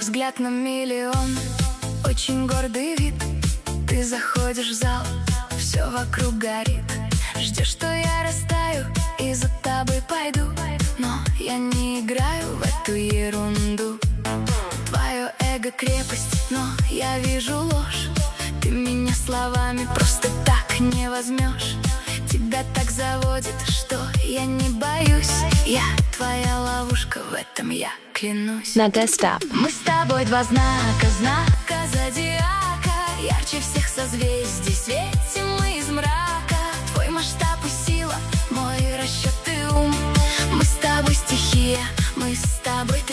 взгляд на миллион, очень гордый вид. Ты заходишь в зал, все вокруг горит. Ждешь, что я растаю и за тобой пойду, но я не играю в эту ерунду. Твое эго крепость, но я вижу ложь. Ты меня словами просто так не возьмешь. Тебя так заводит, что я не боюсь. Я твоя ловушка, в этом я клянусь. Мы с тобой два знака, знака зодиака. Ярче всех созвездий светим мы из мрака. Твой масштаб и сила, мой расчет и ум. Мы с тобой стихия, мы с тобой